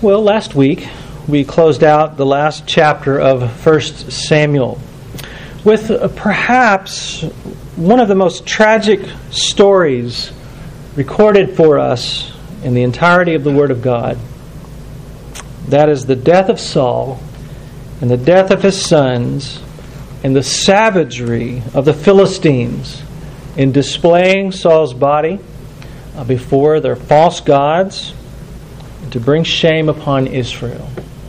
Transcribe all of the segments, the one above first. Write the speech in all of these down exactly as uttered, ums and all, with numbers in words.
Well, last week we closed out the last chapter of First Samuel with uh, perhaps one of the most tragic stories recorded for us in the entirety of the Word of God. That is the death of Saul and the death of his sons and the savagery of the Philistines in displaying Saul's body uh, before their false gods to bring shame upon Israel.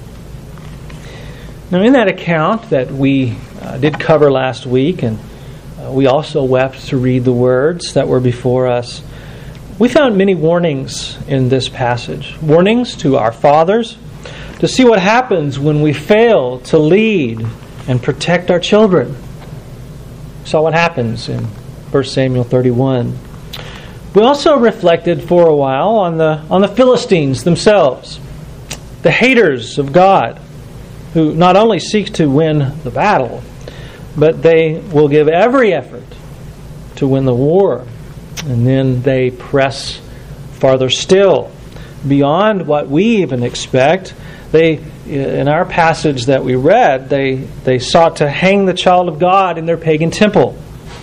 Now, in that account that we uh, did cover last week, and uh, we also wept to read the words that were before us, we found many warnings in this passage. Warnings to our fathers to see what happens when we fail to lead and protect our children. We saw what happens in First Samuel thirty-one. We also reflected for a while on the on the Philistines themselves, the haters of God, who not only seek to win the battle, but they will give every effort to win the war. And then they press farther still, beyond what we even expect. They, in our passage that we read, they, they sought to hang the child of God in their pagan temple.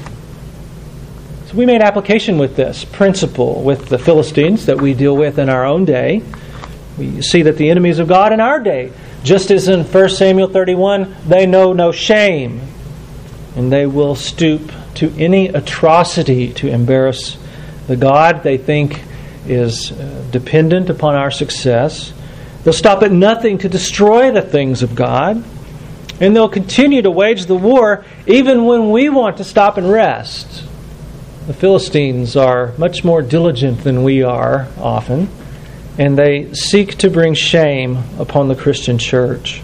So we made application with this principle with the Philistines that we deal with in our own day. We see that the enemies of God in our day, just as in First Samuel thirty-one, they know no shame, and they will stoop to any atrocity to embarrass the God they think is uh, dependent upon our success. They'll stop at nothing to destroy the things of God, and they'll continue to wage the war even when we want to stop and rest. The Philistines are much more diligent than we are often, and they seek to bring shame upon the Christian church.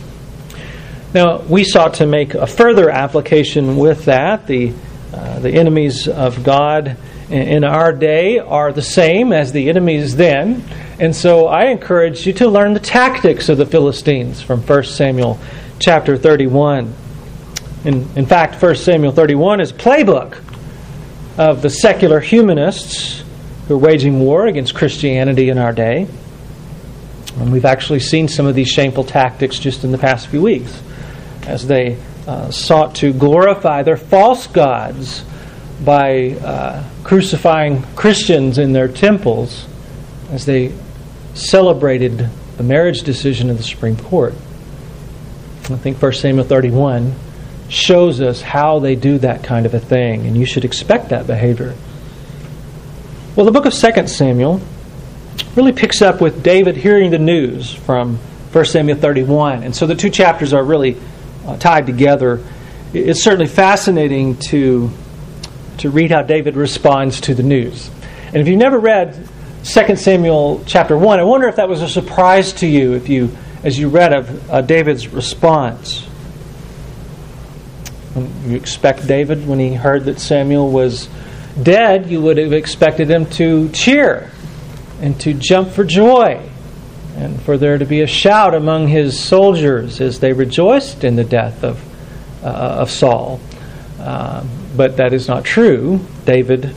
Now, we sought to make a further application with that. The, uh, the enemies of God in our day are the same as the enemies then. And so I encourage you to learn the tactics of the Philistines from First Samuel chapter thirty-one. In, in fact, First Samuel thirty-one is a playbook of the secular humanists who are waging war against Christianity in our day. And we've actually seen some of these shameful tactics just in the past few weeks as they uh, sought to glorify their false gods by uh, crucifying Christians in their temples as they celebrated the marriage decision of the Supreme Court. I think First Samuel thirty-one shows us how they do that kind of a thing, and you should expect that behavior. Well, the book of Second Samuel really picks up with David hearing the news from First Samuel thirty-one, and so the two chapters are really uh, tied together. It's certainly fascinating to to read how David responds to the news. And if you've never read Second Samuel chapter one, I wonder if that was a surprise to you if you, as you read of uh, David's response. When you expect David, when he heard that Samuel was dead, you would have expected him to cheer and to jump for joy, and for there to be a shout among his soldiers as they rejoiced in the death of uh, of Saul. Uh, but that is not true. David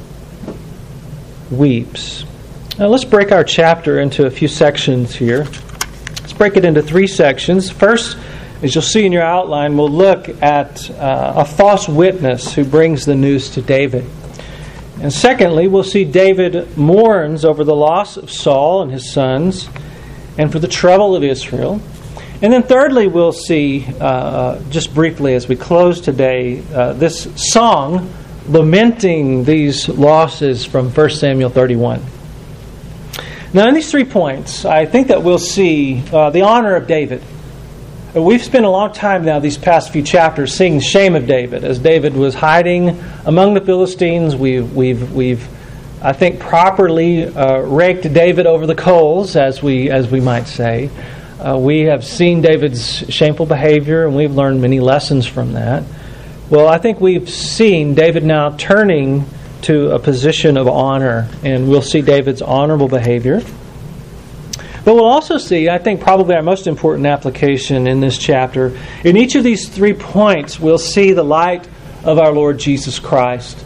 weeps. Now let's break our chapter into a few sections here. Let's break it into three sections. First, as you'll see in your outline, we'll look at uh, a false witness who brings the news to David. And secondly, we'll see David mourns over the loss of Saul and his sons and for the trouble of Israel. And then thirdly, we'll see, uh, just briefly as we close today, uh, this song lamenting these losses from First Samuel thirty-one. Now, in these three points, I think that we'll see uh, the honor of David. We've spent a long time now, these past few chapters, seeing the shame of David. As David was hiding among the Philistines, we've, we've, we've I think, properly uh, raked David over the coals, as we, as we might say. Uh, we have seen David's shameful behavior, and we've learned many lessons from that. Well, I think we've seen David now turning to a position of honor, and we'll see David's honorable behavior. But we'll also see, I think, probably our most important application in this chapter. In each of these three points, we'll see the light of our Lord Jesus Christ.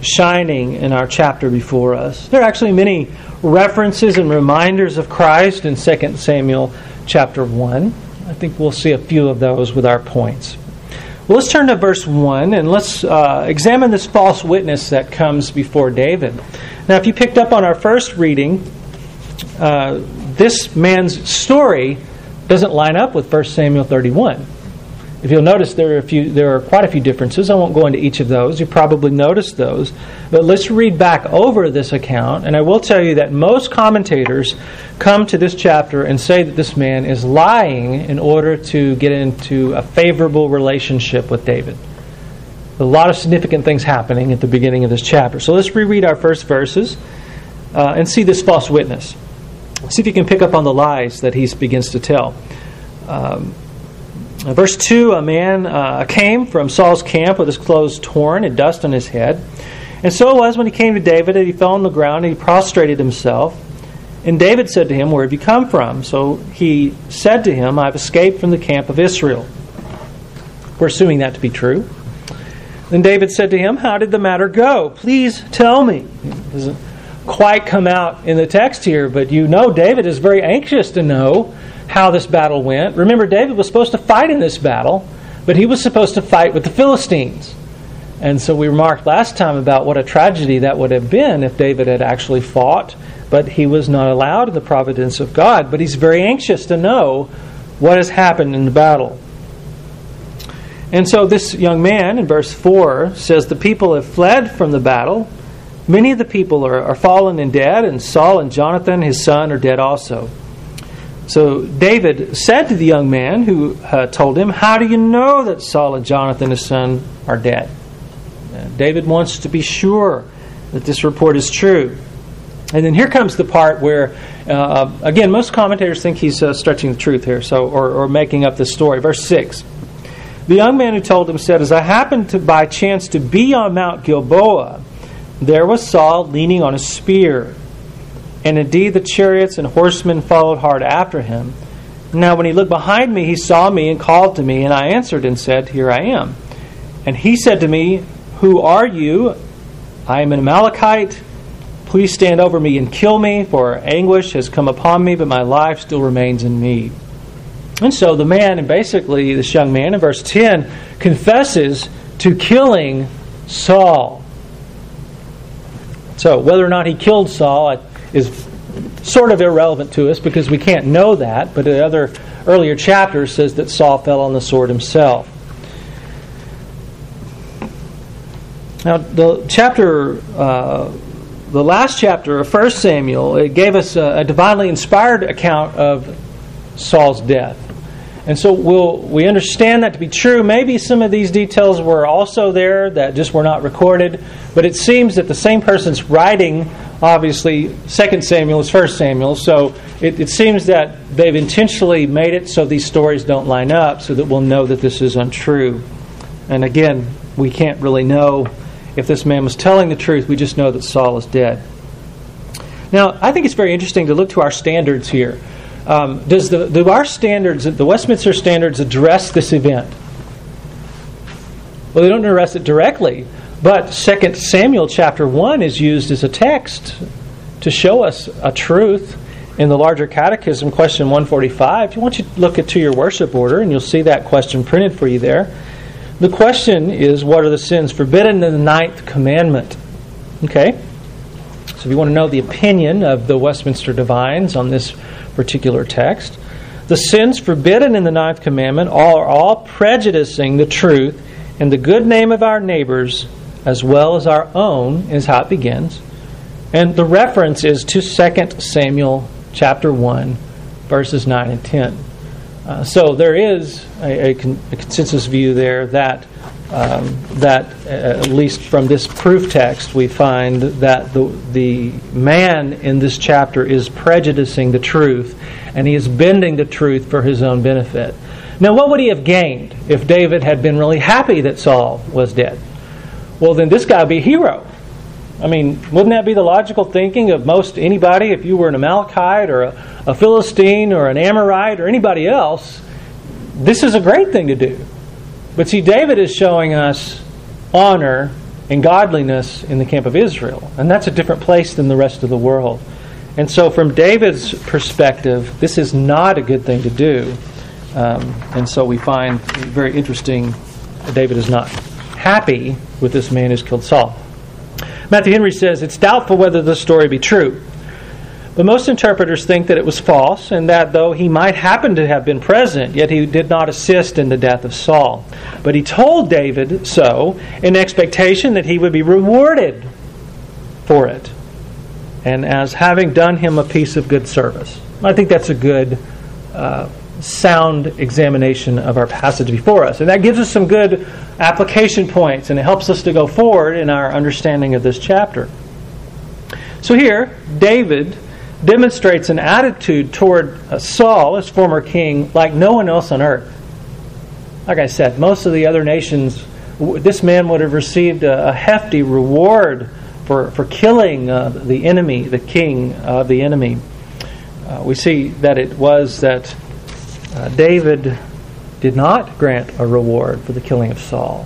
shining in our chapter before us. There are actually many references and reminders of Christ in Second Samuel chapter one. I think we'll see a few of those with our points. Well, let's turn to verse one and let's uh, examine this false witness that comes before David. Now, if you picked up on our first reading, uh, this man's story doesn't line up with First Samuel thirty-one. If you'll notice, there are a few, there are quite a few differences. I won't go into each of those. You probably noticed those. But let's read back over this account, and I will tell you that most commentators come to this chapter and say that this man is lying in order to get into a favorable relationship with David. A lot of significant things happening at the beginning of this chapter. So let's reread our first verses uh, and see this false witness. See if you can pick up on the lies that he begins to tell. Um, Verse two, a man uh, came from Saul's camp with his clothes torn and dust on his head. And so it was when he came to David that he fell on the ground and he prostrated himself. And David said to him, "Where have you come from?" So he said to him, "I've escaped from the camp of Israel." We're assuming that to be true. Then David said to him, "How did the matter go? Please tell me." It doesn't quite come out in the text here, but you know David is very anxious to know how this battle went. Remember, David was supposed to fight in this battle, but he was supposed to fight with the Philistines. And so we remarked last time about what a tragedy that would have been if David had actually fought, but he was not allowed in the providence of God. But he's very anxious to know what has happened in the battle. And so this young man in verse four says, "The people have fled from the battle. Many of the people are, are fallen and dead, and Saul and Jonathan, his son, are dead also." So David said to the young man who uh, told him, "How do you know that Saul and Jonathan, his son, are dead?" Uh, David wants to be sure that this report is true. And then here comes the part where, uh, again, most commentators think he's uh, stretching the truth here, so or, or making up this story. Verse six. The young man who told him said, "As I happened to by chance to be on Mount Gilboa, there was Saul leaning on a spear. And indeed the chariots and horsemen followed hard after him. Now when he looked behind me, he saw me and called to me, and I answered and said, 'Here I am.' And he said to me, 'Who are you?' 'I am an Amalekite. Please stand over me and kill me, for anguish has come upon me, but my life still remains in me.'" And so the man, and basically this young man in verse ten, confesses to killing Saul. So whether or not he killed Saul is sort of irrelevant to us because we can't know that, but the other earlier chapter says that Saul fell on the sword himself. Now, the chapter, uh, the last chapter of First Samuel, it gave us a, a divinely inspired account of Saul's death. And so we'll, we understand that to be true. Maybe some of these details were also there that just were not recorded. But it seems that the same person's writing, obviously, Second Samuel is First Samuel. So it, it seems that they've intentionally made it so these stories don't line up so that we'll know that this is untrue. And again, we can't really know if this man was telling the truth. We just know that Saul is dead. Now, I think it's very interesting to look to our standards here. Um, does the do our standards, the Westminster Standards, address this event? Well, they don't address it directly, but Second Samuel chapter one is used as a text to show us a truth in the larger catechism, question one forty-five. If you want you to look to your worship order, and you'll see that question printed for you there. The question is, what are the sins forbidden in the ninth commandment? Okay? So if you want to know the opinion of the Westminster Divines on this particular text, the sins forbidden in the ninth commandment are all prejudicing the truth and the good name of our neighbors as well as our own, is how it begins. And the reference is to Second Samuel chapter one, verses nine and ten. Uh, so there is a, a, con- a consensus view there that um, that uh, at least from this proof text we find that the the man in this chapter is prejudicing the truth, and he is bending the truth for his own benefit. Now, what would he have gained if David had been really happy that Saul was dead? Well, then this guy would be a hero. I mean, wouldn't that be the logical thinking of most anybody if you were an Amalekite or a, a Philistine or an Amorite or anybody else? This is a great thing to do. But see, David is showing us honor and godliness in the camp of Israel. And that's a different place than the rest of the world. And so from David's perspective, this is not a good thing to do. Um, and so we find very interesting that David is not happy with this man who's killed Saul. Matthew Henry says, it's doubtful whether the story be true. But most interpreters think that it was false, and that though he might happen to have been present, yet he did not assist in the death of Saul. But he told David so in expectation that he would be rewarded for it, and as having done him a piece of good service. I think that's a good, uh, sound examination of our passage before us. And that gives us some good application points, and it helps us to go forward in our understanding of this chapter. So here, David demonstrates an attitude toward uh, Saul, his former king, like no one else on earth. Like I said, most of the other nations, w- this man would have received a, a hefty reward for, for killing uh, the enemy, the king of the enemy. Uh, we see that it was that uh, David did not grant a reward for the killing of Saul.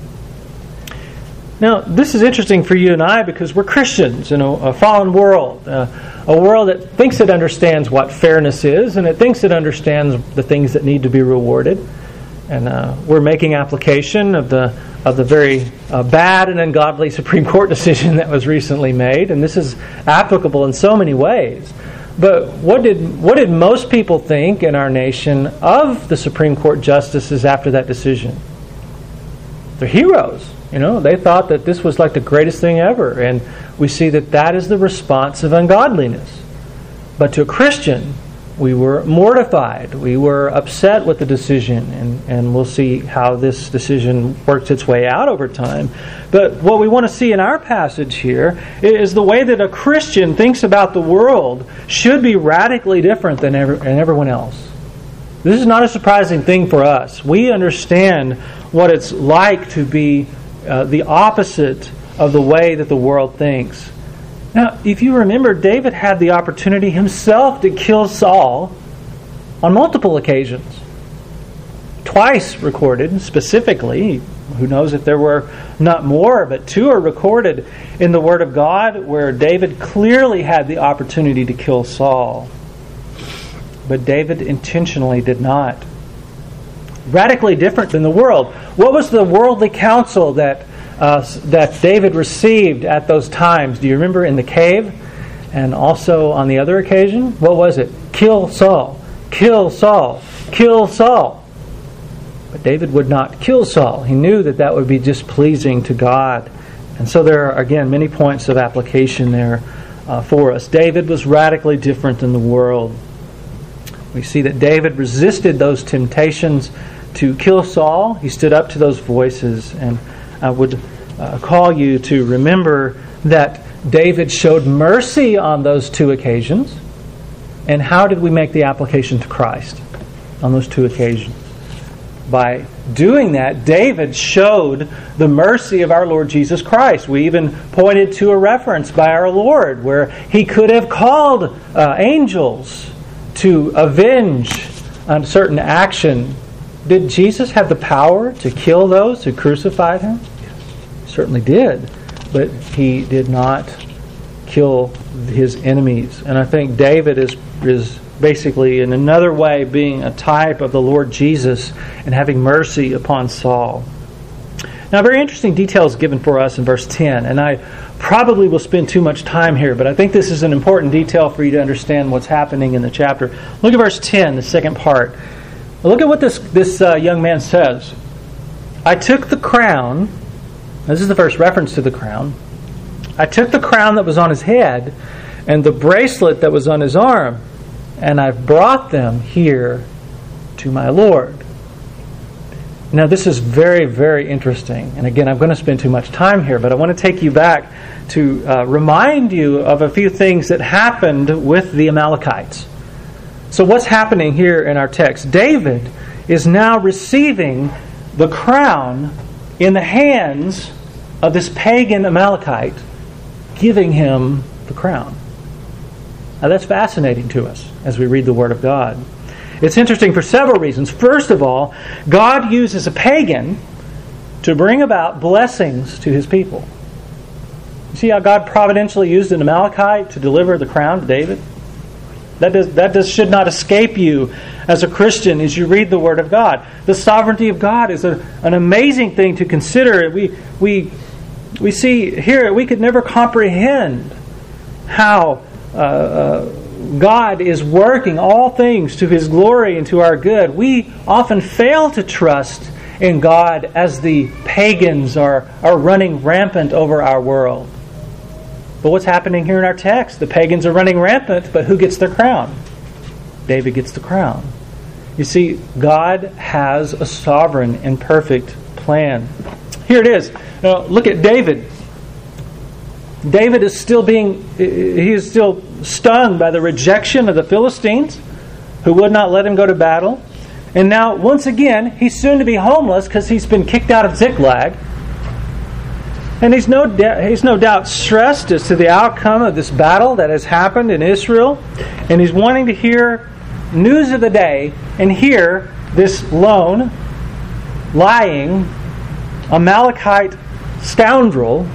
Now, this is interesting for you and I because we're Christians in a, a fallen world, uh, a world that thinks it understands what fairness is, and it thinks it understands the things that need to be rewarded. And uh, we're making application of the of the very uh, bad and ungodly Supreme Court decision that was recently made, and this is applicable in so many ways. But what did what did most people think in our nation of the Supreme Court justices after that decision? They're heroes. You know, they thought that this was like the greatest thing ever. And we see that that is the response of ungodliness. But to a Christian, we were mortified. We were upset with the decision. And, and we'll see how this decision works its way out over time. But what we want to see in our passage here is the way that a Christian thinks about the world should be radically different than, every, than everyone else. This is not a surprising thing for us. We understand what it's like to be Uh, the opposite of the way that the world thinks. Now, if you remember, David had the opportunity himself to kill Saul on multiple occasions. Twice recorded, specifically. Who knows if there were not more, but two are recorded in the Word of God where David clearly had the opportunity to kill Saul. But David intentionally did not. Radically different than the world. What was the worldly counsel that uh, that David received at those times? Do you remember in the cave? And also on the other occasion? What was it? Kill Saul. Kill Saul. Kill Saul. But David would not kill Saul. He knew that that would be displeasing to God. And so there are, again, many points of application there uh, for us. David was radically different than the world. We see that David resisted those temptations to kill Saul. He stood up to those voices. And I would uh, call you to remember that David showed mercy on those two occasions. And how did we make the application to Christ on those two occasions? By doing that, David showed the mercy of our Lord Jesus Christ. We even pointed to a reference by our Lord where He could have called uh, angels to avenge a certain action. Did Jesus have the power to kill those who crucified Him? Yes. He certainly did. But He did not kill His enemies. And I think David is, is basically in another way being a type of the Lord Jesus and having mercy upon Saul. Now, very interesting details given for us in verse ten. And I probably will spend too much time here, but I think this is an important detail for you to understand what's happening in the chapter. Look at verse ten, the second part. Look at what this, this uh, young man says. I took the crown. This is the first reference to the crown. I took the crown that was on his head and the bracelet that was on his arm, and I've brought them here to my Lord. Now, this is very, very interesting. And again, I'm going to spend too much time here, but I want to take you back to uh, remind you of a few things that happened with the Amalekites. So what's happening here in our text? David is now receiving the crown in the hands of this pagan Amalekite, giving him the crown. Now that's fascinating to us as we read the Word of God. It's interesting for several reasons. First of all, God uses a pagan to bring about blessings to His people. See how God providentially used an Amalekite to deliver the crown to David? That does, that does, should not escape you as a Christian as you read the Word of God. The sovereignty of God is a, an amazing thing to consider. We, we, we see here, we could never comprehend how uh, uh, God is working all things to His glory and to our good. We often fail to trust in God as the pagans are, are running rampant over our world. But what's happening here in our text? The pagans are running rampant, but who gets their crown? David gets the crown. You see, God has a sovereign and perfect plan. Here it is. Now, look at David. David is still being, he is still stung by the rejection of the Philistines, who would not let him go to battle. And now, once again, he's soon to be homeless because he's been kicked out of Ziklag. And he's no, de- he's no doubt stressed as to the outcome of this battle that has happened in Israel. And he's wanting to hear news of the day and hear this lone, lying, Amalekite scoundrel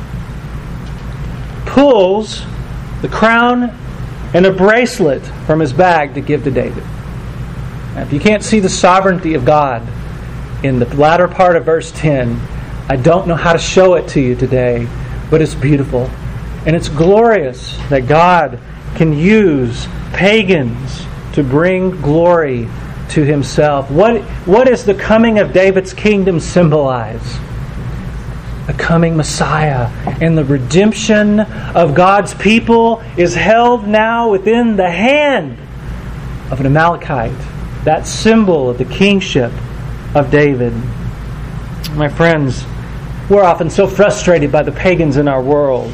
pulls the crown and a bracelet from his bag to give to David. Now, if you can't see the sovereignty of God in the latter part of verse ten, I don't know how to show it to you today, but it's beautiful. And it's glorious that God can use pagans to bring glory to Himself. What, what does the coming of David's kingdom symbolize? A coming Messiah. And the redemption of God's people is held now within the hand of an Amalekite. That symbol of the kingship of David. My friends, we're often so frustrated by the pagans in our world.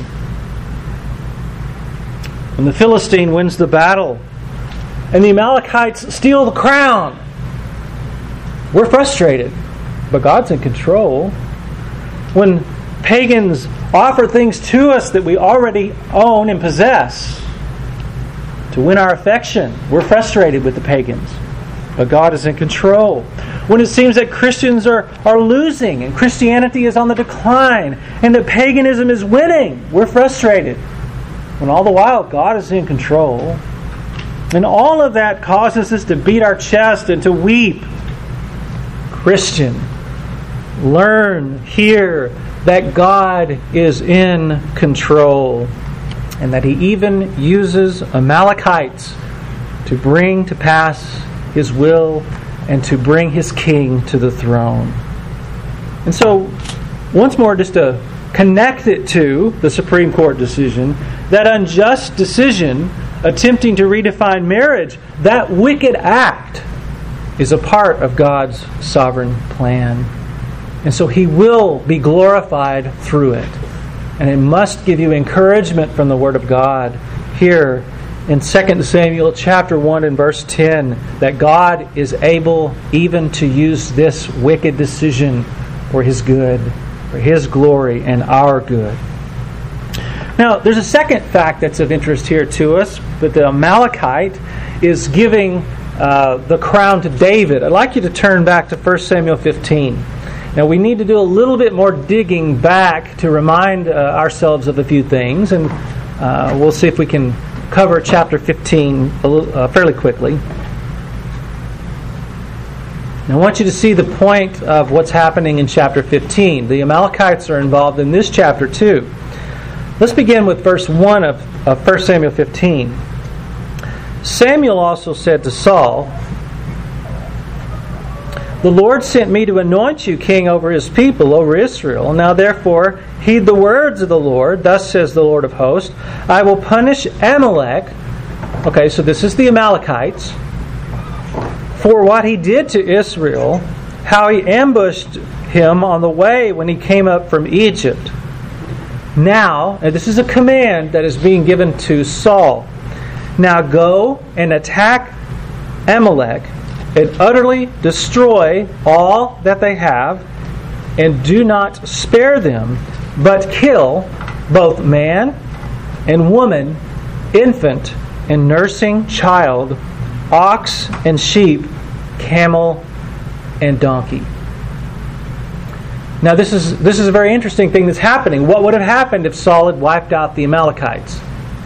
When the Philistine wins the battle and the Amalekites steal the crown, we're frustrated. But God's in control. When pagans offer things to us that we already own and possess to win our affection, we're frustrated with the pagans. But God is in control. When it seems that Christians are, are losing and Christianity is on the decline and that paganism is winning, we're frustrated. When all the while God is in control. And all of that causes us to beat our chest and to weep. Christian, learn here that God is in control and that He even uses Amalekites to bring to pass His will and to bring His king to the throne. And so, once more, just to connect it to the Supreme Court decision, that unjust decision attempting to redefine marriage, that wicked act is a part of God's sovereign plan. And so He will be glorified through it. And it must give you encouragement from the Word of God here in Second Samuel chapter one and verse ten, that God is able even to use this wicked decision for His good, for His glory and our good. Now, there's a second fact that's of interest here to us, that the Amalekite is giving uh, the crown to David. I'd like you to turn back to First Samuel fifteen. Now, we need to do a little bit more digging back to remind uh, ourselves of a few things, and uh, we'll see if we can cover chapter fifteen a little, uh, fairly quickly. Now, I want you to see the point of what's happening in chapter fifteen. The Amalekites are involved in this chapter too. Let's begin with verse one of, of First Samuel fifteen. Samuel also said to Saul, "The Lord sent me to anoint you king over His people, over Israel. Now therefore heed the words of the Lord. Thus says the Lord of hosts, I will punish Amalek," okay, so this is the Amalekites, "for what he did to Israel, how he ambushed him on the way when he came up from Egypt. Now," and this is a command that is being given to Saul, "now go and attack Amalek and utterly destroy all that they have, and do not spare them, but kill both man and woman, infant and nursing child, ox and sheep, camel and donkey." Now this is this is a very interesting thing that's happening. What would have happened if Saul had wiped out the Amalekites?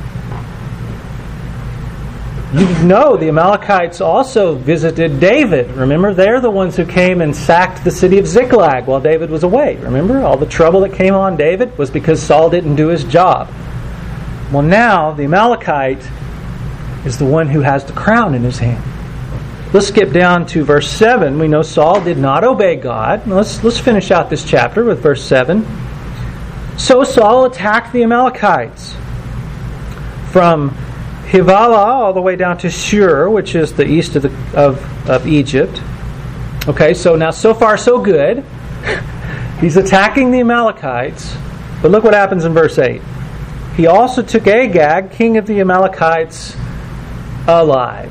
You know the Amalekites also visited David. Remember, they're the ones who came and sacked the city of Ziklag while David was away. Remember, all the trouble that came on David was because Saul didn't do his job. Well, now the Amalekite is the one who has the crown in his hand. Let's skip down to verse seven. We know Saul did not obey God. Let's, let's finish out this chapter with verse seven. So Saul attacked the Amalekites from Hivala all the way down to Shur, which is the east of, the, of, of Egypt. Okay, so now so far so good. He's attacking the Amalekites. But look what happens in verse eight. He also took Agag, king of the Amalekites, alive,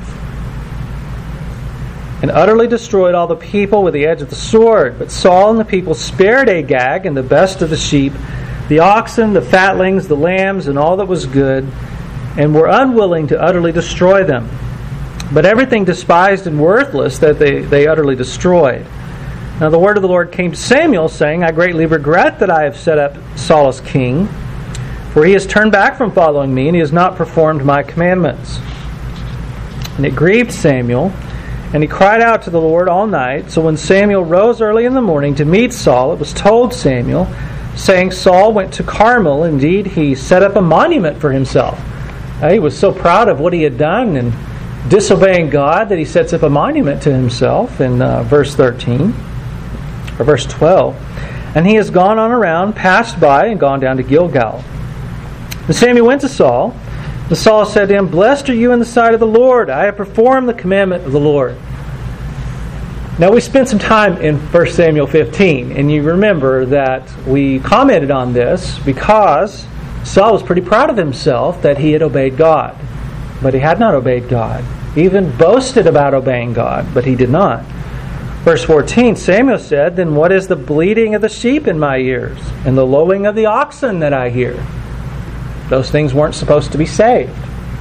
and utterly destroyed all the people with the edge of the sword. But Saul and the people spared Agag and the best of the sheep, the oxen, the fatlings, the lambs, and all that was good, and were unwilling to utterly destroy them. But everything despised and worthless that they, they utterly destroyed. Now the word of the Lord came to Samuel, saying, I greatly regret that I have set up Saul as king, for he has turned back from following me, and he has not performed my commandments. And it grieved Samuel, and he cried out to the Lord all night. So when Samuel rose early in the morning to meet Saul, it was told Samuel, saying, Saul went to Carmel. Indeed, he set up a monument for himself. Uh, he was so proud of what he had done and disobeying God that he sets up a monument to himself in uh, verse thirteen, or verse twelve. And he has gone on around, passed by, and gone down to Gilgal. And Samuel went to Saul. And Saul said to him, Blessed are you in the sight of the Lord. I have performed the commandment of the Lord. Now we spent some time in First Samuel fifteen, and you remember that we commented on this because Saul was pretty proud of himself that he had obeyed God. But he had not obeyed God. He even boasted about obeying God, but he did not. Verse fourteen, Samuel said, Then what is the bleating of the sheep in my ears, and the lowing of the oxen that I hear? Those things weren't supposed to be saved.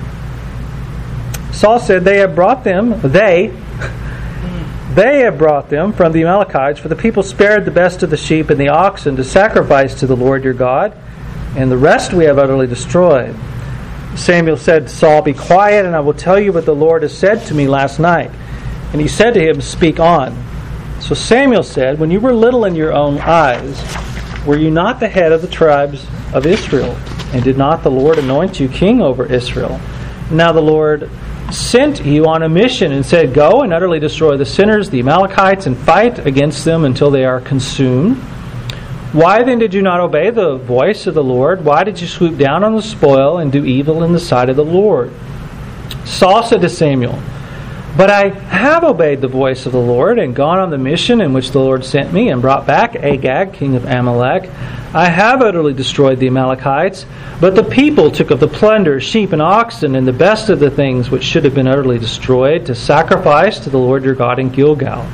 Saul said, They have brought them, they, they have brought them from the Amalekites, for the people spared the best of the sheep and the oxen to sacrifice to the Lord your God, and the rest we have utterly destroyed. Samuel said to Saul, Be quiet, and I will tell you what the Lord has said to me last night. And he said to him, Speak on. So Samuel said, When you were little in your own eyes, were you not the head of the tribes of Israel? And did not the Lord anoint you king over Israel? Now the Lord sent you on a mission and said, Go and utterly destroy the sinners, the Amalekites, and fight against them until they are consumed. Why then did you not obey the voice of the Lord? Why did you swoop down on the spoil and do evil in the sight of the Lord? Saul said to Samuel, But I have obeyed the voice of the Lord and gone on the mission in which the Lord sent me and brought back Agag, king of Amalek. I have utterly destroyed the Amalekites, but the people took of the plunder, sheep and oxen, and the best of the things which should have been utterly destroyed, to sacrifice to the Lord your God in Gilgal.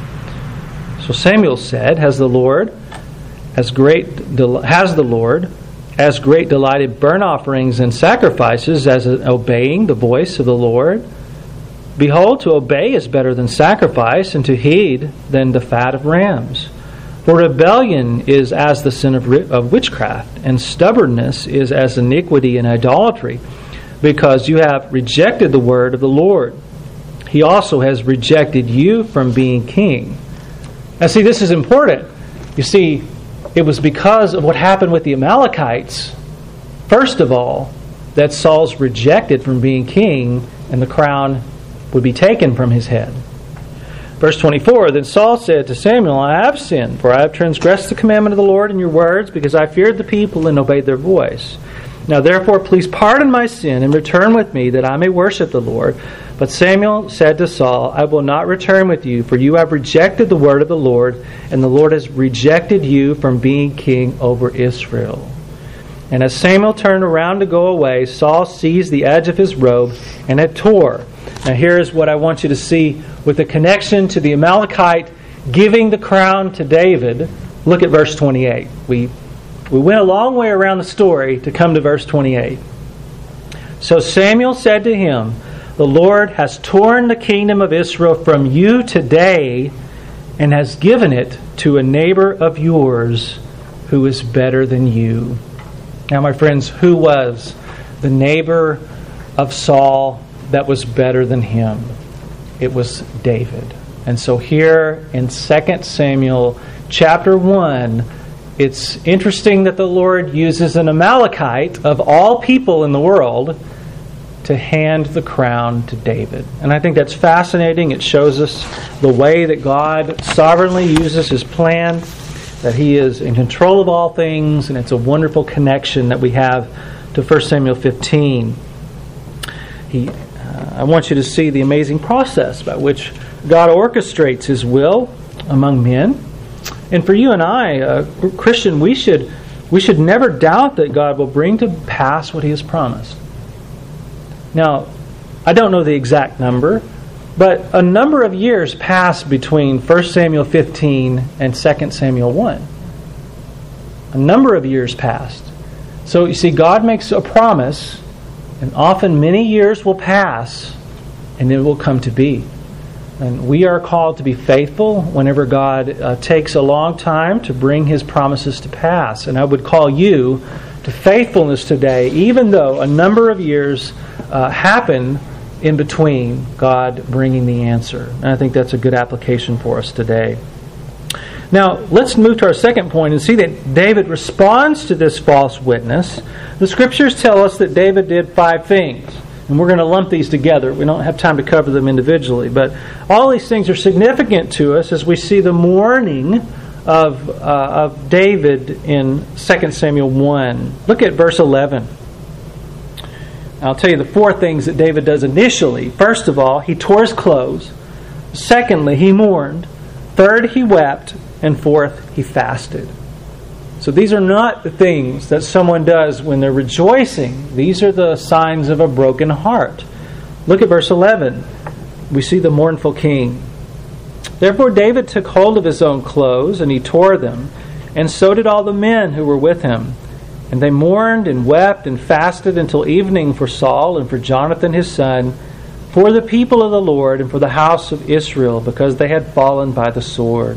So Samuel said, Has the Lord as great has the Lord as great delighted burnt offerings and sacrifices as in obeying the voice of the Lord? Behold, to obey is better than sacrifice, and to heed than the fat of rams. For rebellion is as the sin of, of witchcraft, and stubbornness is as iniquity and idolatry, because you have rejected the word of the Lord. He also has rejected you from being king. Now see, this is important. You see, it was because of what happened with the Amalekites, first of all, that Saul's rejected from being king, and the crown would be taken from his head. Verse twenty-four, Then Saul said to Samuel, I have sinned, for I have transgressed the commandment of the Lord in your words, because I feared the people and obeyed their voice. Now therefore please pardon my sin, and return with me, that I may worship the Lord. But Samuel said to Saul, I will not return with you, for you have rejected the word of the Lord, and the Lord has rejected you from being king over Israel. And as Samuel turned around to go away, Saul seized the edge of his robe, and it tore. Now here's what I want you to see with the connection to the Amalekite giving the crown to David. Look at verse twenty-eight. We, we went a long way around the story to come to verse twenty-eight. So Samuel said to him, The Lord has torn the kingdom of Israel from you today and has given it to a neighbor of yours, who is better than you." Now, my friends, who was the neighbor of Saul that was better than him? It was David. And so here in Second Samuel chapter one, it's interesting that the Lord uses an Amalekite of all people in the world to hand the crown to David. And I think that's fascinating. It shows us the way that God sovereignly uses His plan, that He is in control of all things, and it's a wonderful connection that we have to First Samuel fifteen. He, uh, I want you to see the amazing process by which God orchestrates His will among men. And for you and I, uh, Christian, we should we should never doubt that God will bring to pass what He has promised. Now, I don't know the exact number, but a number of years passed between First Samuel fifteen and Second Samuel one. A number of years passed. So you see, God makes a promise, and often many years will pass, and it will come to be. And we are called to be faithful whenever God uh, takes a long time to bring His promises to pass. And I would call you to faithfulness today, even though a number of years uh, happen in between God bringing the answer. And I think that's a good application for us today. Now, let's move to our second point and see that David responds to this false witness. The Scriptures tell us that David did five things. And we're going to lump these together. We don't have time to cover them individually. But all these things are significant to us as we see the mourning of, uh, of David in Second Samuel one. Look at verse eleven. I'll tell you the four things that David does initially. First of all, he tore his clothes. Secondly, he mourned. Third, he wept. And fourth, he fasted. So these are not the things that someone does when they're rejoicing. These are the signs of a broken heart. Look at verse eleven. We see the mournful king. "Therefore David took hold of his own clothes, and he tore them, and so did all the men who were with him. And they mourned and wept and fasted until evening for Saul and for Jonathan his son, for the people of the Lord and for the house of Israel, because they had fallen by the sword."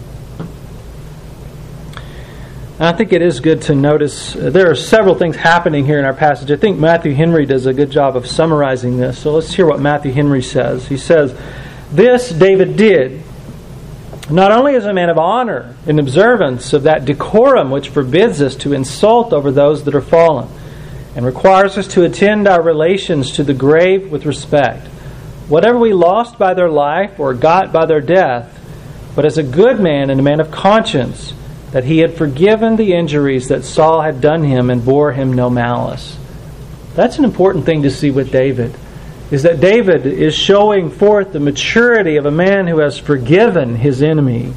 I think it is good to notice uh, there are several things happening here in our passage. I think Matthew Henry does a good job of summarizing this. So let's hear what Matthew Henry says. He says, "This David did, not only as a man of honor in observance of that decorum which forbids us to insult over those that are fallen, and requires us to attend our relations to the grave with respect, whatever we lost by their life or got by their death, but as a good man and a man of conscience, that he had forgiven the injuries that Saul had done him and bore him no malice." That's an important thing to see with David, is that David is showing forth the maturity of a man who has forgiven his enemy.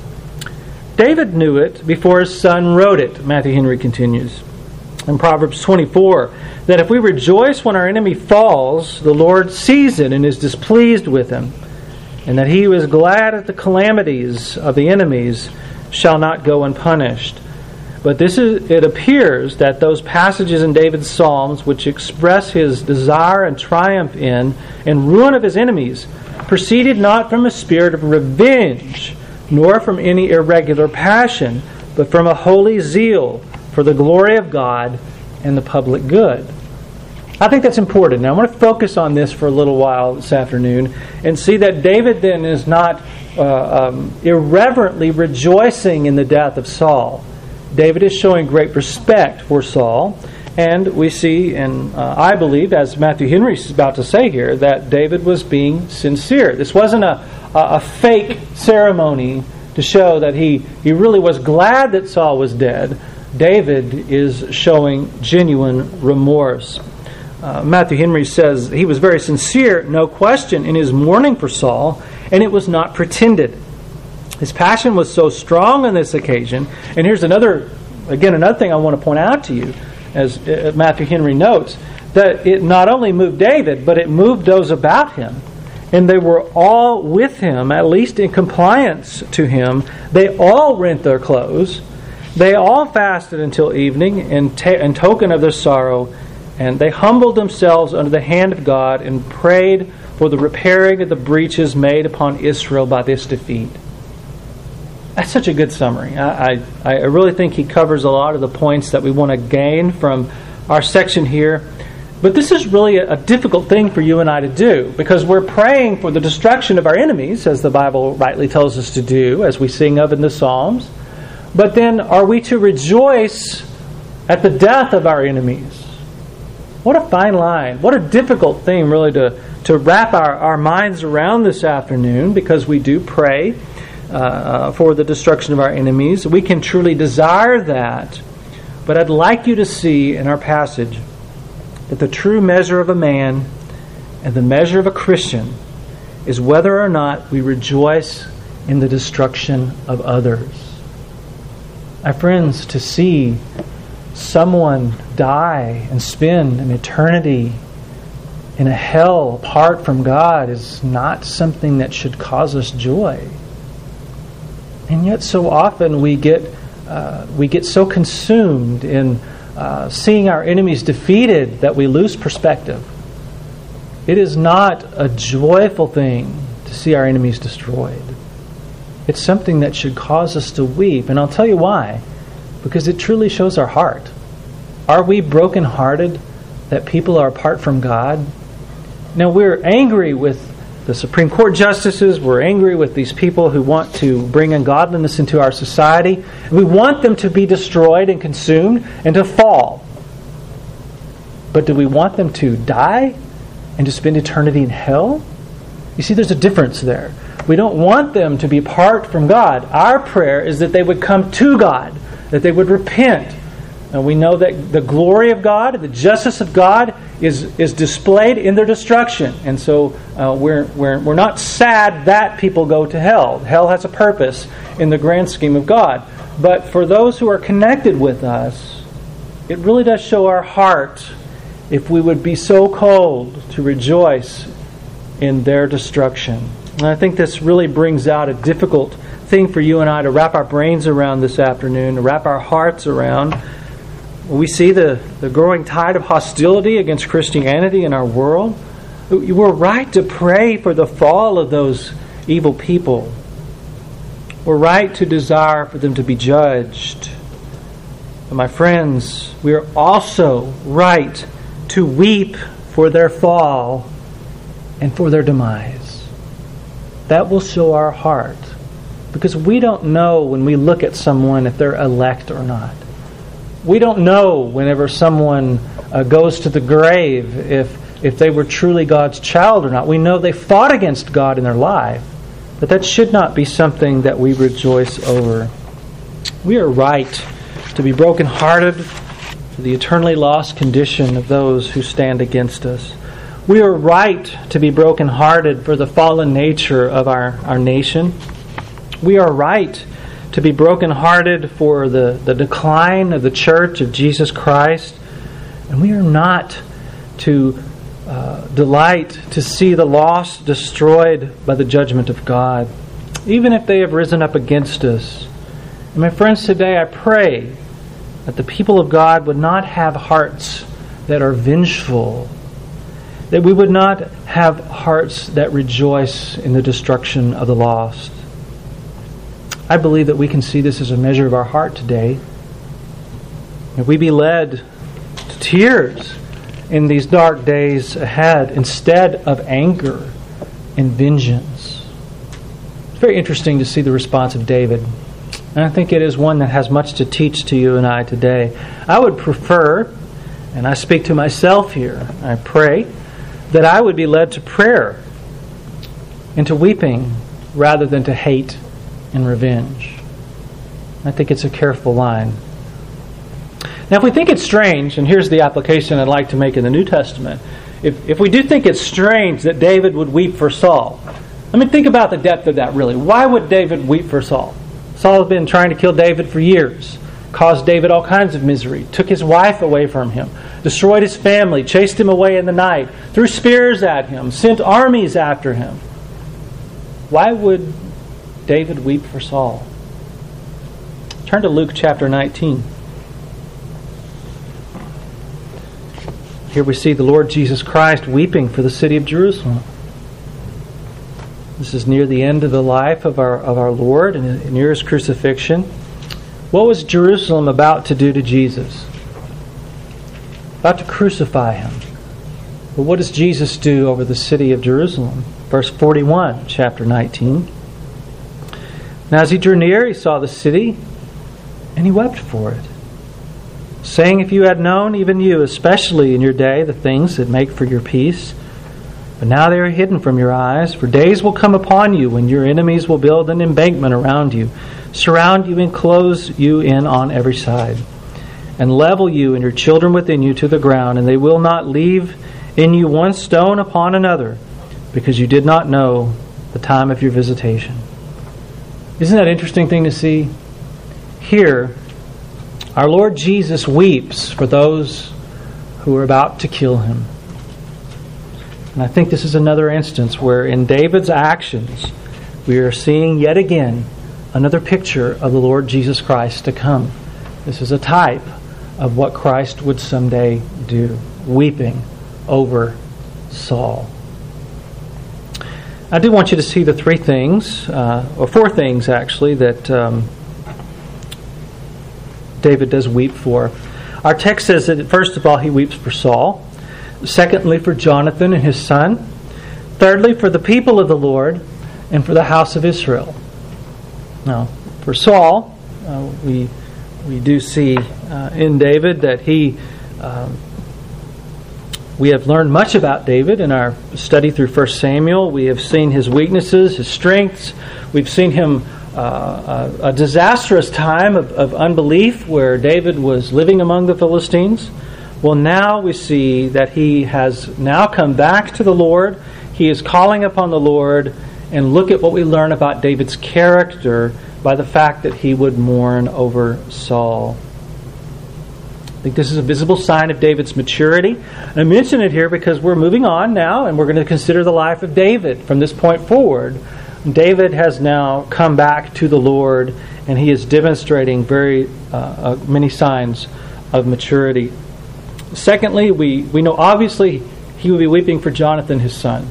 David knew it before his son wrote it, Matthew Henry continues. In Proverbs twenty-four, that if we rejoice when our enemy falls, the Lord sees it and is displeased with him, and that he who is glad at the calamities of the enemies shall not go unpunished. But this is, it appears that those passages in David's Psalms which express his desire and triumph in and ruin of his enemies proceeded not from a spirit of revenge, nor from any irregular passion, but from a holy zeal for the glory of God and the public good. I think that's important. Now I want to focus on this for a little while this afternoon and see that David then is not uh, um, irreverently rejoicing in the death of Saul. David is showing great respect for Saul, and we see, and uh, I believe, as Matthew Henry is about to say here, that David was being sincere. This wasn't a, a, a fake ceremony to show that he, he really was glad that Saul was dead. David is showing genuine remorse. Uh, Matthew Henry says he was very sincere, no question, in his mourning for Saul, and it was not pretended. His passion was so strong on this occasion, and here's another, again, another thing I want to point out to you, as Matthew Henry notes, that it not only moved David, but it moved those about him. And they were all with him, at least in compliance to him. They all rent their clothes. They all fasted until evening in, ta- in token of their sorrow, and they humbled themselves under the hand of God and prayed for the repairing of the breaches made upon Israel by this defeat. That's such a good summary. I, I, I really think he covers a lot of the points that we want to gain from our section here. But this is really a, a difficult thing for you and I to do, because we're praying for the destruction of our enemies, as the Bible rightly tells us to do, as we sing of in the Psalms. But then, are we to rejoice at the death of our enemies? What a fine line. What a difficult thing, really, to, to wrap our, our minds around this afternoon, because we do pray uh, for the destruction of our enemies. We can truly desire that. But I'd like you to see in our passage that the true measure of a man and the measure of a Christian is whether or not we rejoice in the destruction of others. My friends, to see someone die and spend an eternity in a hell apart from God is not something that should cause us joy. And yet so often we get uh, we get so consumed in uh, seeing our enemies defeated that we lose perspective. It is not a joyful thing to see our enemies destroyed. It's something that should cause us to weep. And I'll tell you why. Because it truly shows our heart. Are we brokenhearted that people are apart from God? Now, we're angry with the Supreme Court justices. We're angry with these people who want to bring ungodliness into our society. We want them to be destroyed and consumed and to fall. But do we want them to die and to spend eternity in hell? You see, there's a difference there. We don't want them to be apart from God. Our prayer is that they would come to God, that they would repent. And we know that the glory of God, the justice of God is, is displayed in their destruction. And so uh, we're, we're, we're not sad that people go to hell. Hell has a purpose in the grand scheme of God. But for those who are connected with us, it really does show our heart if we would be so cold to rejoice in their destruction. And I think this really brings out a difficult thing for you and I to wrap our brains around this afternoon, to wrap our hearts around. We see the, the growing tide of hostility against Christianity in our world. We're right to pray for the fall of those evil people. We're right to desire for them to be judged. But my friends, we are also right to weep for their fall and for their demise. That will show our heart. Because we don't know when we look at someone if they're elect or not. We don't know whenever someone uh, goes to the grave if, if they were truly God's child or not. We know they fought against God in their life. But that should not be something that we rejoice over. We are right to be brokenhearted for the eternally lost condition of those who stand against us. We are right to be brokenhearted for the fallen nature of our, our nation. We are right to be brokenhearted for the, the decline of the Church of Jesus Christ. And we are not to uh, delight to see the lost destroyed by the judgment of God, even if they have risen up against us. And my friends, today I pray that the people of God would not have hearts that are vengeful, that we would not have hearts that rejoice in the destruction of the lost. I believe that we can see this as a measure of our heart today. If we be led to tears in these dark days ahead instead of anger and vengeance. It's very interesting to see the response of David. And I think it is one that has much to teach to you and I today. I would prefer, and I speak to myself here, I pray, that I would be led to prayer and to weeping rather than to hate and revenge. I think it's a careful line. Now, if we think it's strange, and here's the application I'd like to make in the New Testament, if, if we do think it's strange that David would weep for Saul, I mean, think about the depth of that, really. Why would David weep for Saul? Saul has been trying to kill David for years, caused David all kinds of misery, took his wife away from him, destroyed his family, chased him away in the night, threw spears at him, sent armies after him. Why would David weep for Saul? Turn to Luke chapter nineteen. Here we see the Lord Jesus Christ weeping for the city of Jerusalem. This is near the end of the life of our of our Lord and near His crucifixion. What was Jerusalem about to do to Jesus? About to crucify Him. But what does Jesus do over the city of Jerusalem? Verse forty-one, chapter nineteen. Now as He drew near, He saw the city, and He wept for it, saying, if you had known, even you, especially in your day, the things that make for your peace, but now they are hidden from your eyes, for days will come upon you when your enemies will build an embankment around you, surround you and close you in on every side, and level you and your children within you to the ground, and they will not leave in you one stone upon another, because you did not know the time of your visitation. Isn't that an interesting thing to see? Here, our Lord Jesus weeps for those who are about to kill Him. And I think this is another instance where in David's actions, we are seeing yet again another picture of the Lord Jesus Christ to come. This is a type of what Christ would someday do, weeping over Saul. I do want you to see the three things, uh, or four things actually, that um, David does weep for. Our text says that first of all he weeps for Saul. Secondly, for Jonathan and his son. Thirdly, for the people of the Lord and for the house of Israel. Now, for Saul, uh, we we do see uh, in David that he. Um, we have learned much about David in our study through First Samuel. We have seen his weaknesses, his strengths. We've seen him uh, a, a disastrous time of, of unbelief where David was living among the Philistines. Well, now we see that he has now come back to the Lord. He is calling upon the Lord. And look at what we learn about David's character by the fact that he would mourn over Saul. I think this is a visible sign of David's maturity. And I mention it here because we're moving on now and we're going to consider the life of David from this point forward. David has now come back to the Lord and he is demonstrating very uh, uh, many signs of maturity. Secondly, we, we know obviously he will be weeping for Jonathan, his son.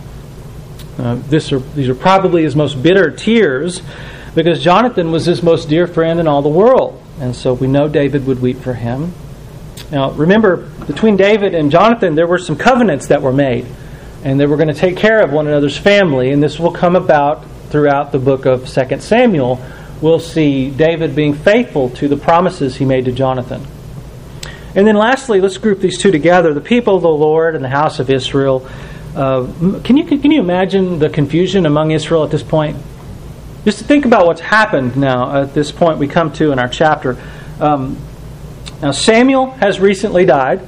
Uh, this are, these are probably his most bitter tears because Jonathan was his most dear friend in all the world. And so we know David would weep for him. Now, remember, between David and Jonathan, there were some covenants that were made. And they were going to take care of one another's family. And this will come about throughout the book of Second Samuel. We'll see David being faithful to the promises he made to Jonathan. And then lastly, let's group these two together. The people of the Lord and the house of Israel. Uh, can you can you imagine the confusion among Israel at this point? Just to think about what's happened now at this point we come to in our chapter. Um, now Samuel has recently died.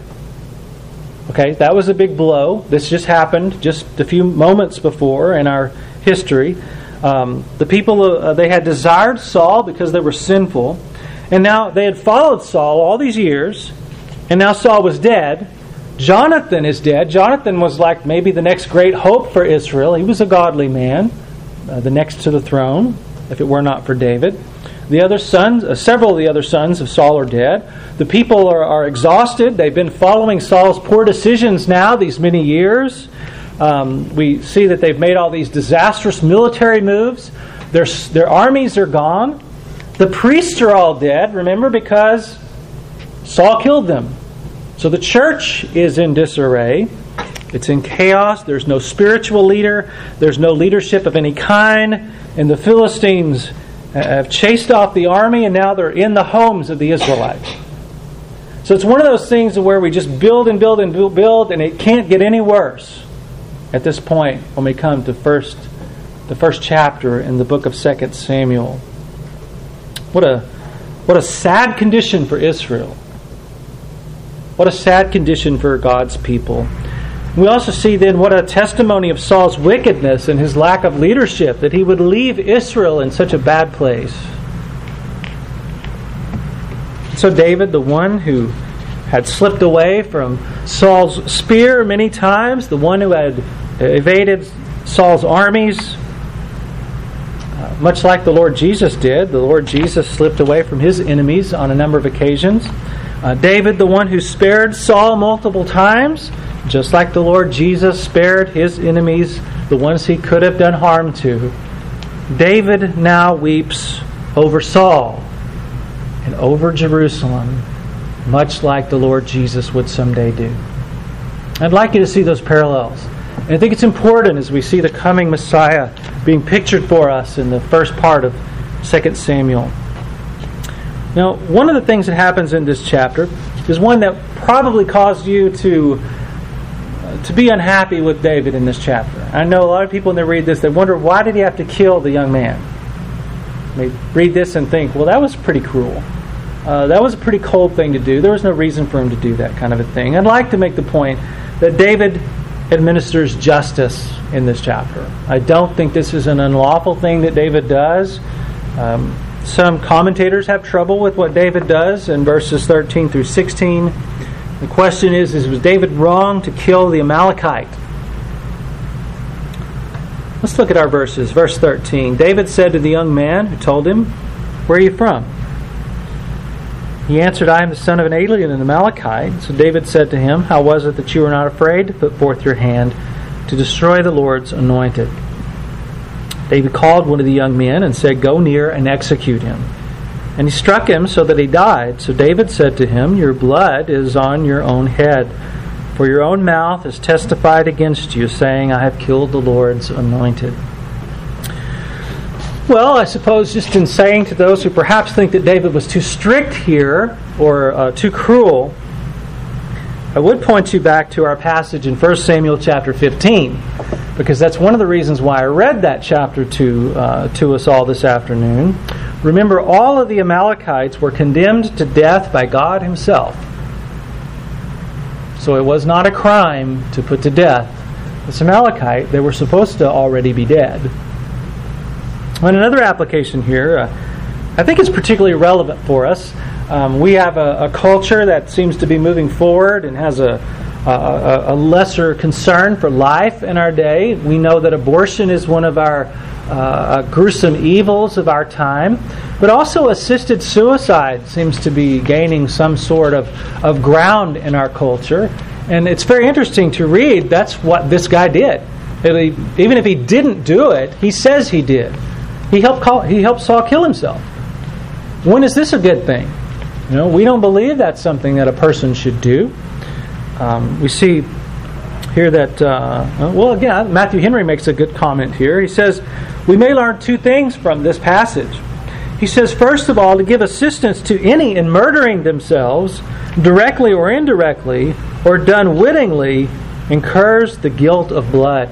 Okay, that was a big blow. This just happened just a few moments before in our history. Um, the people, uh, they had desired Saul because they were sinful. And now they had followed Saul all these years. And now Saul was dead. Jonathan is dead. Jonathan was like maybe the next great hope for Israel. He was a godly man. Uh, the next to the throne, if it were not for David. The other sons, uh, several of the other sons of Saul are dead. The people are, are exhausted. They've been following Saul's poor decisions now these many years. Um, we see that they've made all these disastrous military moves. Their, their armies are gone. The priests are all dead, remember, because Saul killed them. So the church is in disarray. It's in chaos. There's no spiritual leader. There's no leadership of any kind. And the Philistines have chased off the army and now they're in the homes of the Israelites. So it's one of those things where we just build and build and build and it can't get any worse at this point when we come to first, the first chapter in the book of Second Samuel. What a, what a sad condition for Israel. What a sad condition for God's people. We also see then what a testimony of Saul's wickedness and his lack of leadership, that he would leave Israel in such a bad place. So David, the one who had slipped away from Saul's spear many times, the one who had evaded Saul's armies, uh, much like the Lord Jesus did, the Lord Jesus slipped away from his enemies on a number of occasions. Uh, David, the one who spared Saul multiple times, just like the Lord Jesus spared his enemies, the ones he could have done harm to, David now weeps over Saul and over Jerusalem, much like the Lord Jesus would someday do. I'd like you to see those parallels. And I think it's important as we see the coming Messiah being pictured for us in the first part of Second Samuel. Now, one of the things that happens in this chapter is one that probably caused you to uh, to be unhappy with David in this chapter. I know a lot of people when they read this, they wonder, why did he have to kill the young man? They read this and think, well, that was pretty cruel. Uh, that was a pretty cold thing to do. There was no reason for him to do that kind of a thing. I'd like to make the point that David administers justice in this chapter. I don't think this is an unlawful thing that David does. Um, some commentators have trouble with what David does in verses thirteen through sixteen. The question is, is was David wrong to kill the Amalekite? Let's look at our verses. Verse thirteen. David said to the young man who told him, "Where are you from?" He answered, "I am the son of an alien, an Amalekite." So David said to him, "How was it that you were not afraid to put forth your hand to destroy the Lord's anointed?" David called one of the young men and said, "Go near and execute him." And he struck him so that he died. So David said to him, "Your blood is on your own head, for your own mouth has testified against you, saying, I have killed the Lord's anointed." Well, I suppose just in saying to those who perhaps think that David was too strict here or uh, too cruel, I would point you back to our passage in First Samuel chapter fifteen, because that's one of the reasons why I read that chapter to, uh, to us all this afternoon. Remember, all of the Amalekites were condemned to death by God Himself. So it was not a crime to put to death this Amalekite. They were supposed to already be dead. And another application here, uh, I think it's particularly relevant for us. Um, we have a, a culture that seems to be moving forward and has a, a, a lesser concern for life in our day. We know that abortion is one of our uh, gruesome evils of our time, but also assisted suicide seems to be gaining some sort of, of ground in our culture. And it's very interesting to read that's what this guy did. Even if he didn't do it, he says he did. He helped call, he helped Saul kill himself. When is this a good thing? You know, we don't believe that's something that a person should do. Um, we see here that, uh, well, again, Matthew Henry makes a good comment here. He says, we may learn two things from this passage. He says, first of all, to give assistance to any in murdering themselves, directly or indirectly, or done wittingly, incurs the guilt of blood.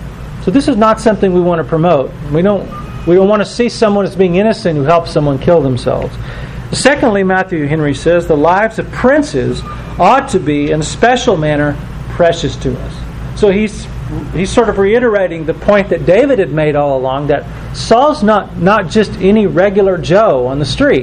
So this is not something we want to promote. We don't we don't want to see someone as being innocent who helps someone kill themselves. Secondly, Matthew Henry says, the lives of princes ought to be, in a special manner, precious to us. So he's he's sort of reiterating the point that David had made all along, that Saul's not, not just any regular Joe on the street.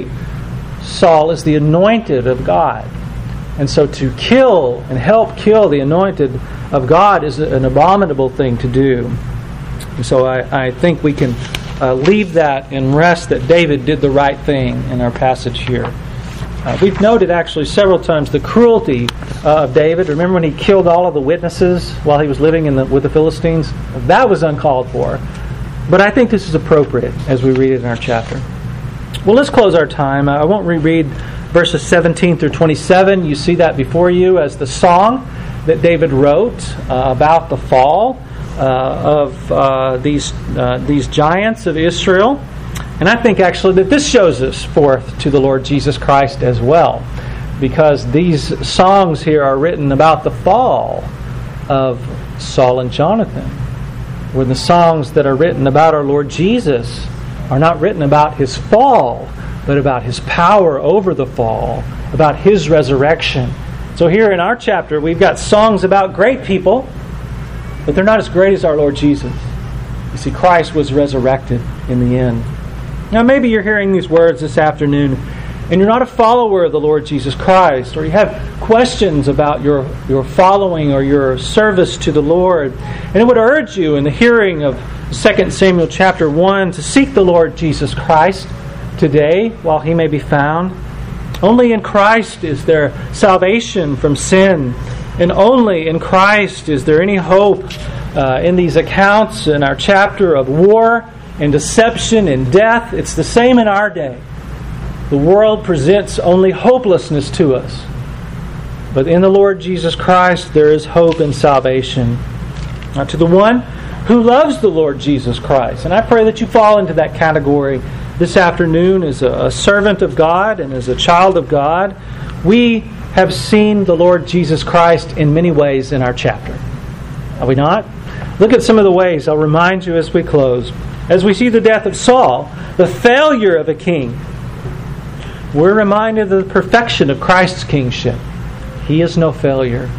Saul is the anointed of God. And so to kill and help kill the anointed of God is an abominable thing to do. And so I, I think we can uh, leave that and rest that David did the right thing in our passage here. Uh, we've noted actually several times the cruelty uh, of David. Remember when he killed all of the witnesses while he was living in the, with the Philistines? That was uncalled for. But I think this is appropriate as we read it in our chapter. Well, let's close our time. I won't reread verses seventeen through twenty-seven. You see that before you as the song that David wrote uh, about the fall uh, of uh, these uh, these giants of Israel. And I think actually that this shows us forth to the Lord Jesus Christ as well, because these songs here are written about the fall of Saul and Jonathan, where the songs that are written about our Lord Jesus are not written about His fall, but about His power over the fall, about His resurrection. So here in our chapter, we've got songs about great people, but they're not as great as our Lord Jesus. You see, Christ was resurrected in the end. Now maybe you're hearing these words this afternoon, and you're not a follower of the Lord Jesus Christ, or you have questions about your, your following or your service to the Lord. And it would urge you in the hearing of Second Samuel chapter one to seek the Lord Jesus Christ today while He may be found. Only in Christ is there salvation from sin, and only in Christ is there any hope uh, in these accounts in our chapter of war and deception and death. It's the same in our day. The world presents only hopelessness to us. But in the Lord Jesus Christ, there is hope and salvation. Now, to the one who loves the Lord Jesus Christ, and I pray that you fall into that category this afternoon as a, a servant of God and as a child of God, we have seen the Lord Jesus Christ in many ways in our chapter. Are we not? Look at some of the ways. I'll remind you as we close. As we see the death of Saul, the failure of a king, we're reminded of the perfection of Christ's kingship. He is no failure.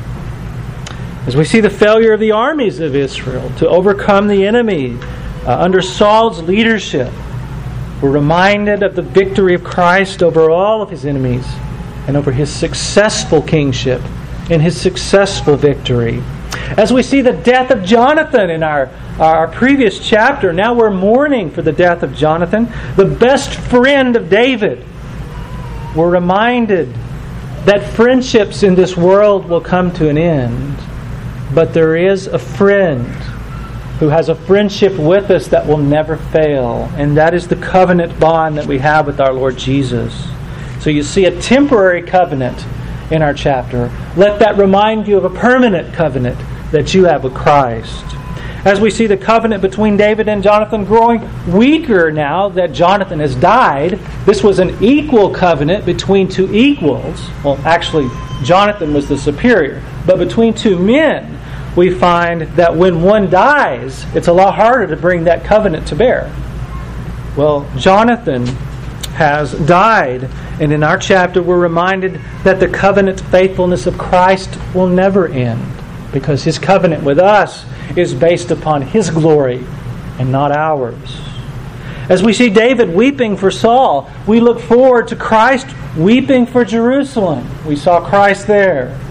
As we see the failure of the armies of Israel to overcome the enemy uh, under Saul's leadership, we're reminded of the victory of Christ over all of his enemies and over his successful kingship and his successful victory. As we see the death of Jonathan in our, our previous chapter, now we're mourning for the death of Jonathan, the best friend of David. We're reminded that friendships in this world will come to an end, but there is a friend who has a friendship with us that will never fail, and that is the covenant bond that we have with our Lord Jesus. So you see a temporary covenant in our chapter. Let that remind you of a permanent covenant that you have with Christ. As we see the covenant between David and Jonathan growing weaker now that Jonathan has died, this was an equal covenant between two equals. Well, actually, Jonathan was the superior. But between two men, we find that when one dies, it's a lot harder to bring that covenant to bear. Well, Jonathan has died, and in our chapter we're reminded that the covenant faithfulness of Christ will never end, because His covenant with us is based upon His glory and not ours. As we see David weeping for Saul, we look forward to Christ weeping for Jerusalem. We saw Christ there.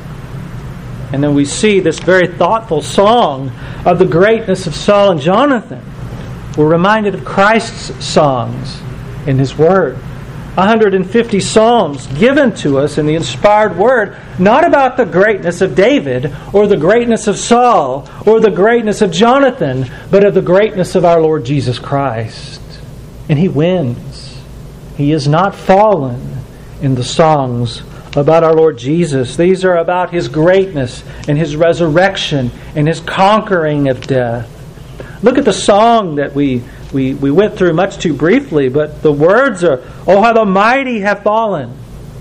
And then we see this very thoughtful song of the greatness of Saul and Jonathan. We're reminded of Christ's songs in His Word. one hundred fifty psalms given to us in the inspired Word, not about the greatness of David or the greatness of Saul or the greatness of Jonathan, but of the greatness of our Lord Jesus Christ. And He wins. He is not fallen in the songs about our Lord Jesus. These are about His greatness and His resurrection and His conquering of death. Look at the song that we We we went through much too briefly, but the words are, "Oh, how the mighty have fallen."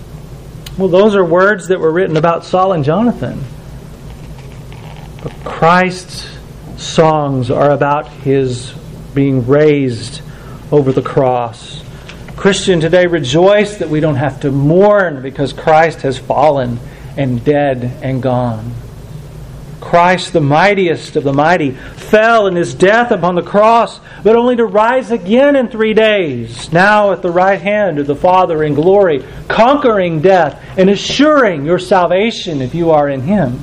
Well, those are words that were written about Saul and Jonathan. But Christ's songs are about His being raised over the cross. Christian, today rejoice that we don't have to mourn because Christ has fallen and dead and gone. Christ, the mightiest of the mighty, fell in His death upon the cross, but only to rise again in three days, now at the right hand of the Father in glory, conquering death and assuring your salvation if you are in Him.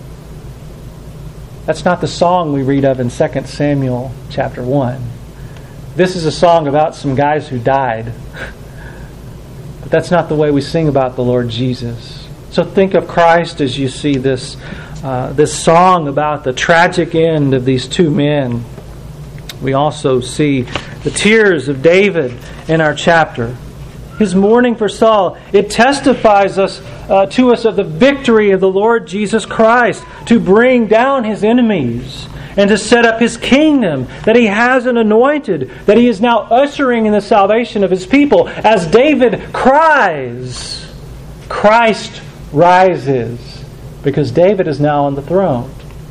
That's not the song we read of in Second Samuel chapter one. This is a song about some guys who died. But that's not the way we sing about the Lord Jesus. So think of Christ as you see this Uh, this song about the tragic end of these two men. We also see the tears of David in our chapter. His mourning for Saul, it testifies us uh, to us of the victory of the Lord Jesus Christ to bring down His enemies and to set up His kingdom that He has an anointed, that He is now ushering in the salvation of His people. As David cries, Christ rises, because David is now on the throne.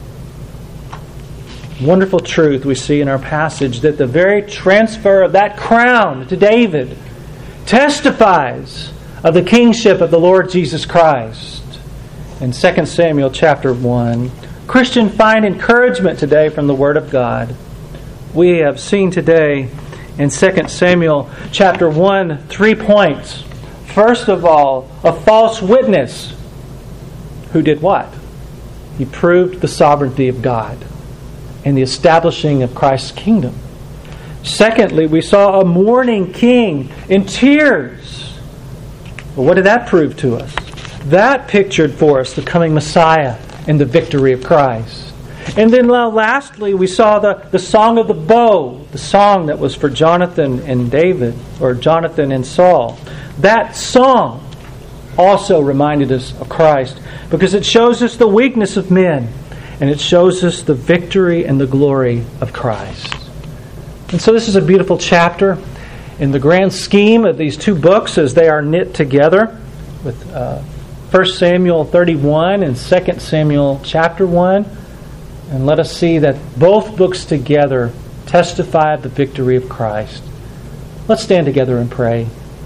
Wonderful truth we see in our passage that the very transfer of that crown to David testifies of the kingship of the Lord Jesus Christ. In Second Samuel chapter one, Christian, find encouragement today from the Word of God. We have seen today in Second Samuel chapter one three points. First of all, a false witness. Who did what? He proved the sovereignty of God and the establishing of Christ's kingdom. Secondly, we saw a mourning king in tears. Well, what did that prove to us? That pictured for us the coming Messiah and the victory of Christ. And then uh, lastly, we saw the, the song of the bow, the song that was for Jonathan and David, or Jonathan and Saul. That song also reminded us of Christ, because it shows us the weakness of men, and it shows us the victory and the glory of Christ. And so this is a beautiful chapter in the grand scheme of these two books as they are knit together with uh, First Samuel thirty-one and Second Samuel chapter one. And let us see that both books together testify of the victory of Christ. Let's stand together and pray.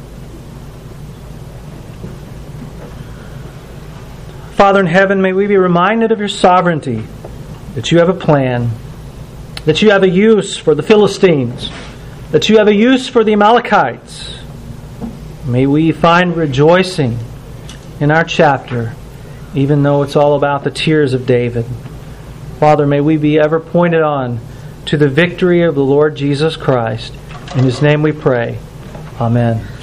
Father in heaven, may we be reminded of your sovereignty, that you have a plan, that you have a use for the Philistines, that you have a use for the Amalekites. May we find rejoicing in our chapter, even though it's all about the tears of David. Father, may we be ever pointed on to the victory of the Lord Jesus Christ. In His name we pray. Amen.